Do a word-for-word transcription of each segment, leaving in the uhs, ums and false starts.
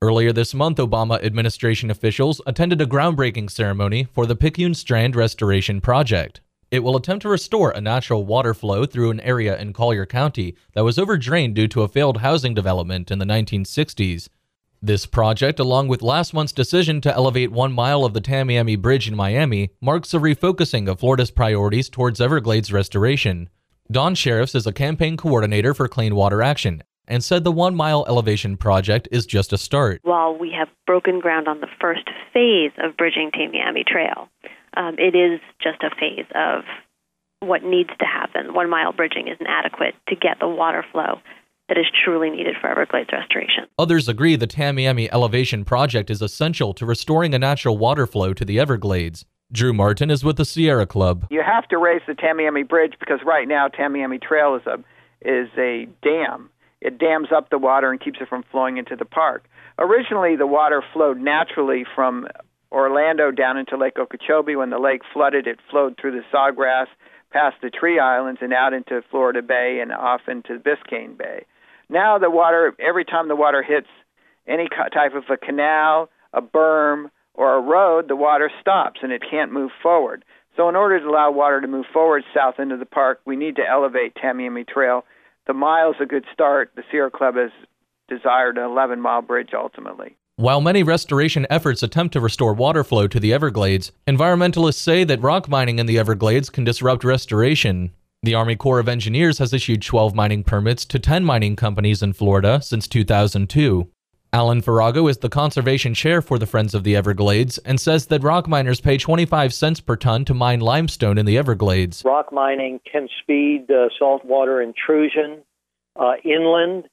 Earlier this month, Obama administration officials attended a groundbreaking ceremony for the Picayune Strand Restoration Project. It will attempt to restore a natural water flow through an area in Collier County that was overdrained due to a failed housing development in the nineteen sixties. This project, along with last month's decision to elevate one mile of the Tamiami Bridge in Miami, marks a refocusing of Florida's priorities towards Everglades restoration. Don Sheriffs is a campaign coordinator for Clean Water Action and said the one-mile elevation project is just a start. While we have broken ground on the first phase of bridging Tamiami Trail, um, it is just a phase of what needs to happen. One-mile bridging isn't adequate to get the water flow that is truly needed for Everglades restoration. Others agree the Tamiami Elevation Project is essential to restoring a natural water flow to the Everglades. Drew Martin is with the Sierra Club. You have to raise the Tamiami Bridge because right now Tamiami Trail is a is a dam. It dams up the water and keeps it from flowing into the park. Originally, the water flowed naturally from Orlando down into Lake Okeechobee. When the lake flooded, it flowed through the Sawgrass, past the Tree Islands, and out into Florida Bay and off into Biscayne Bay. Now the water, every time the water hits any type of a canal, a berm, or a road, the water stops and it can't move forward. So in order to allow water to move forward south into the park, we need to elevate Tamiami Trail. The mile is a good start. The Sierra Club has desired an eleven-mile bridge ultimately. While many restoration efforts attempt to restore water flow to the Everglades, environmentalists say that rock mining in the Everglades can disrupt restoration. The Army Corps of Engineers has issued twelve mining permits to ten mining companies in Florida since two thousand two. Alan Farago is the conservation chair for the Friends of the Everglades and says that rock miners pay twenty-five cents per ton to mine limestone in the Everglades. Rock mining can speed uh, saltwater intrusion uh, inland,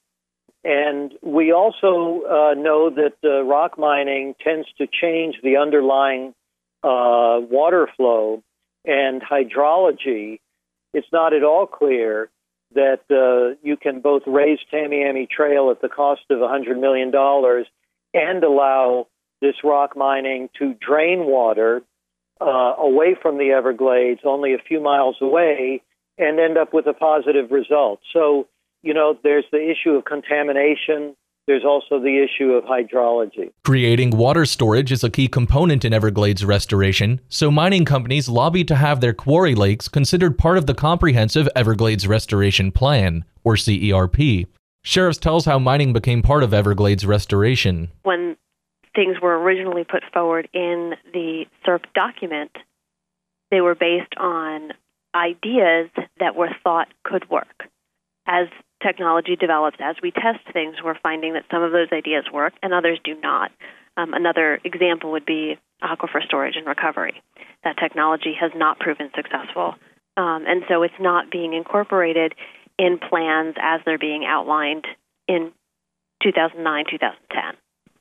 and we also uh, know that uh, rock mining tends to change the underlying uh, water flow and hydrology. It's not at all clear that uh, you can both raise Tamiami Trail at the cost of one hundred million dollars and allow this rock mining to drain water uh, away from the Everglades only a few miles away and end up with a positive result. So, you know, there's the issue of contamination. There's also the issue of hydrology. Creating water storage is a key component in Everglades restoration, so mining companies lobby to have their quarry lakes considered part of the Comprehensive Everglades Restoration Plan, or C E R P. Sheriffs tells how mining became part of Everglades restoration. When things were originally put forward in the C E R P document, they were based on ideas that were thought could work. As technology develops, as we test things, we're finding that some of those ideas work and others do not. Um, another example would be aquifer storage and recovery. That technology has not proven successful, um, and so it's not being incorporated in plans as they're being outlined in two thousand nine, two thousand ten.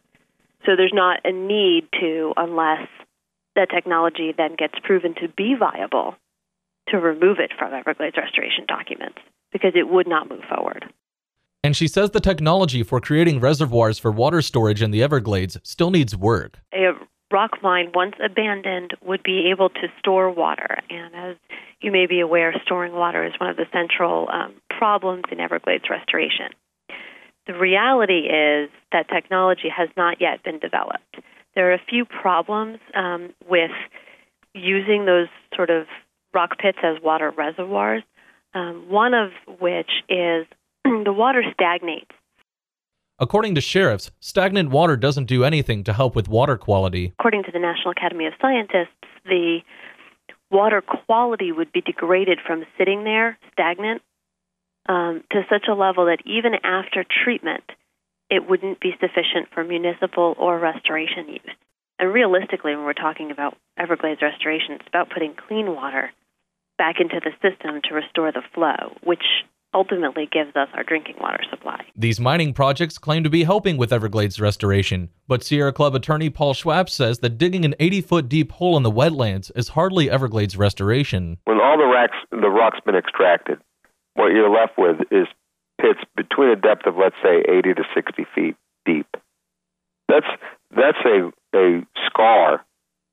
So there's not a need to, unless that technology then gets proven to be viable, to remove it from Everglades restoration documents, because it would not move forward. And she says the technology for creating reservoirs for water storage in the Everglades still needs work. A rock mine, once abandoned, would be able to store water. And as you may be aware, storing water is one of the central um, problems in Everglades restoration. The reality is that technology has not yet been developed. There are a few problems um, with using those sort of rock pits as water reservoirs. Um, one of which is the water stagnates. According to sheriffs, stagnant water doesn't do anything to help with water quality. According to the National Academy of Scientists, the water quality would be degraded from sitting there stagnant um, to such a level that even after treatment, it wouldn't be sufficient for municipal or restoration use. And realistically, when we're talking about Everglades restoration, it's about putting clean water back into the system to restore the flow, which ultimately gives us our drinking water supply. These mining projects claim to be helping with Everglades restoration, but Sierra Club attorney Paul Schwab says that digging an eighty-foot deep hole in the wetlands is hardly Everglades restoration. When all the rocks, the rock's been extracted, what you're left with is pits between a depth of, let's say, eighty to sixty feet deep. That's that's a, a scar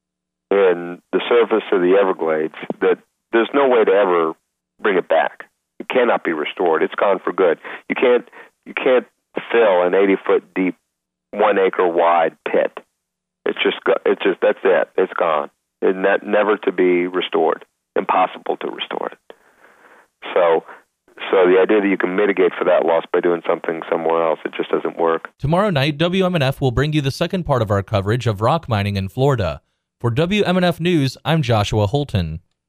in the surface of the Everglades that there's no way to ever bring it back. It cannot be restored. It's gone for good. You can't you can't fill an eighty-foot deep one acre wide pit. It's just, it's just, that's it. It's gone. It's ne- never to be restored. Impossible to restore it. So, so the idea that you can mitigate for that loss by doing something somewhere else, it just doesn't work. Tomorrow night, W M N F will bring you the second part of our coverage of rock mining in Florida. For W M N F News, I'm Joshua Holton.